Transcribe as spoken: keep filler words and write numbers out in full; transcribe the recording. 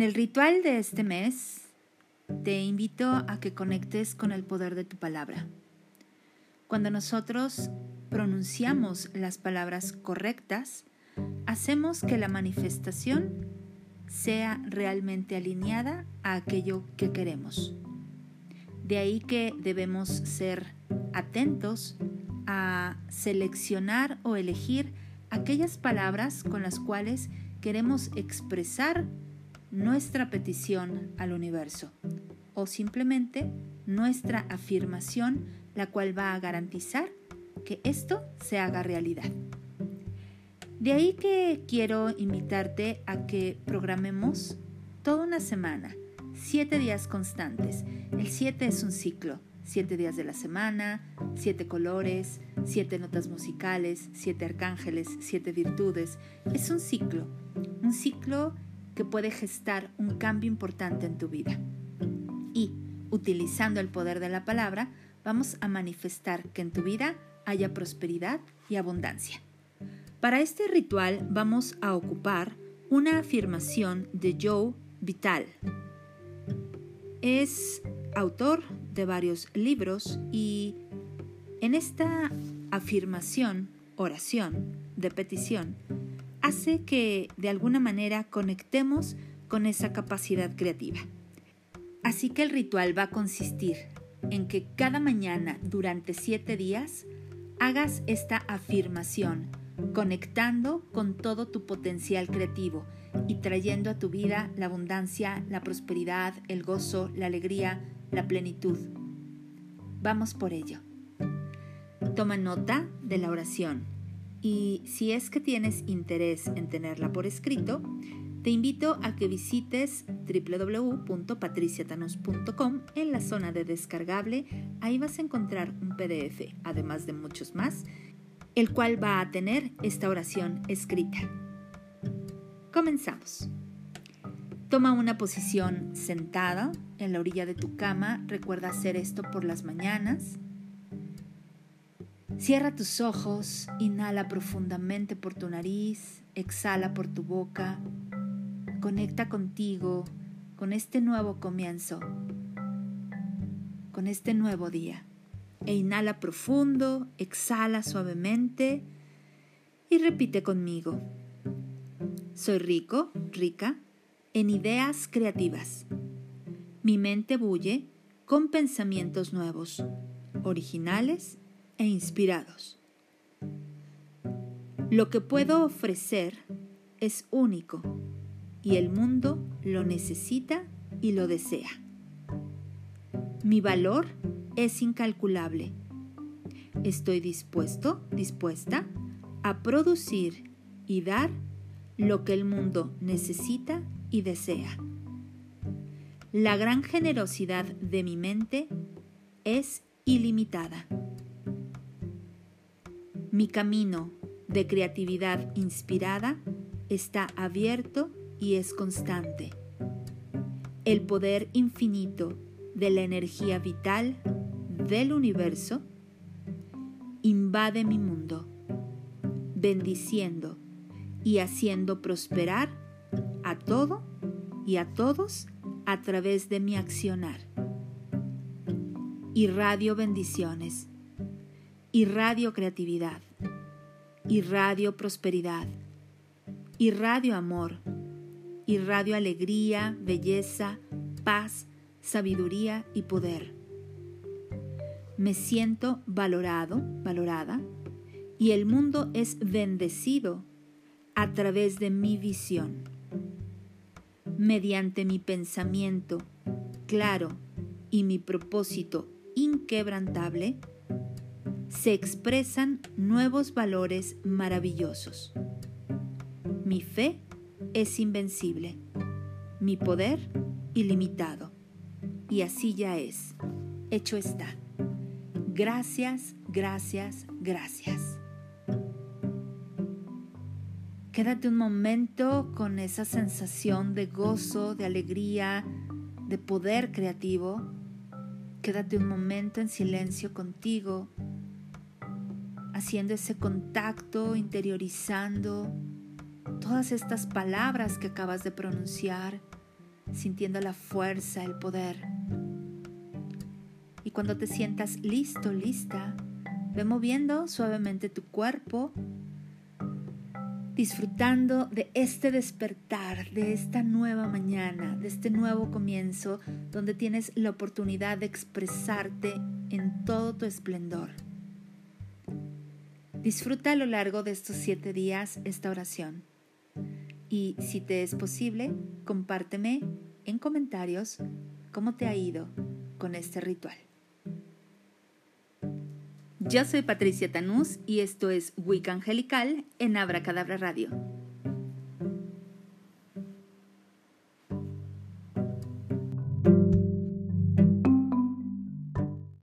En el ritual de este mes, te invito a que conectes con el poder de tu palabra. Cuando nosotros pronunciamos las palabras correctas, hacemos que la manifestación sea realmente alineada a aquello que queremos. De ahí que debemos ser atentos a seleccionar o elegir aquellas palabras con las cuales queremos expresar nuestra petición al universo o simplemente nuestra afirmación, la cual va a garantizar que esto se haga realidad. De ahí que quiero invitarte a que programemos toda una semana, siete días constantes. El siete es un ciclo, siete días de la semana, siete colores, siete notas musicales, siete arcángeles, siete virtudes. Es un ciclo, un ciclo que puede gestar un cambio importante en tu vida. Y, utilizando el poder de la palabra, vamos a manifestar que en tu vida haya prosperidad y abundancia. Para este ritual vamos a ocupar una afirmación de Joe Vitale. Es autor de varios libros y en esta afirmación, oración de petición, hace que de alguna manera conectemos con esa capacidad creativa. Así que el ritual va a consistir en que cada mañana durante siete días hagas esta afirmación, conectando con todo tu potencial creativo y trayendo a tu vida la abundancia, la prosperidad, el gozo, la alegría, la plenitud. Vamos por ello. Toma nota de la oración y si es que tienes interés en tenerla por escrito, te invito a que visites doble u doble u doble u punto patricia tanús punto com. En la zona de descargable, ahí vas a encontrar un P D F, además de muchos más, el cual va a tener esta oración escrita. Comenzamos. Toma una posición sentada en la orilla de tu cama. Recuerda hacer esto por las mañanas. Cierra tus ojos, inhala profundamente por tu nariz, exhala por tu boca. Conecta contigo, con este nuevo comienzo, con este nuevo día. E inhala profundo, exhala suavemente y repite conmigo. Soy rico, rica, en ideas creativas. Mi mente bulle con pensamientos nuevos, originales e inspirados. Lo que puedo ofrecer es único y el mundo lo necesita y lo desea. Mi valor es incalculable. Estoy dispuesto, dispuesta a producir y dar lo que el mundo necesita y desea. La gran generosidad de mi mente es ilimitada. Mi camino de creatividad inspirada está abierto y es constante. El poder infinito de la energía vital del universo invade mi mundo, bendiciendo y haciendo prosperar a todo y a todos a través de mi accionar. Irradio bendiciones, irradio creatividad, irradio prosperidad, irradio amor, irradio alegría, belleza, paz, sabiduría y poder. Me siento valorado, valorada, y el mundo es bendecido a través de mi visión. Mediante mi pensamiento claro y mi propósito inquebrantable, se expresan nuevos valores maravillosos. Mi fe es invencible, mi poder ilimitado. Y así ya es, hecho está. Gracias, gracias, gracias. Quédate un momento con esa sensación de gozo, de alegría, de poder creativo. Quédate un momento en silencio contigo, haciendo ese contacto, interiorizando todas estas palabras que acabas de pronunciar, sintiendo la fuerza, el poder. Y cuando te sientas listo, lista, ve moviendo suavemente tu cuerpo, disfrutando de este despertar, de esta nueva mañana, de este nuevo comienzo, donde tienes la oportunidad de expresarte en todo tu esplendor. Disfruta a lo largo de estos siete días esta oración. Y si te es posible, compárteme en comentarios cómo te ha ido con este ritual. Yo soy Patricia Tanús y esto es Wicca Angelical en Abracadabra Radio.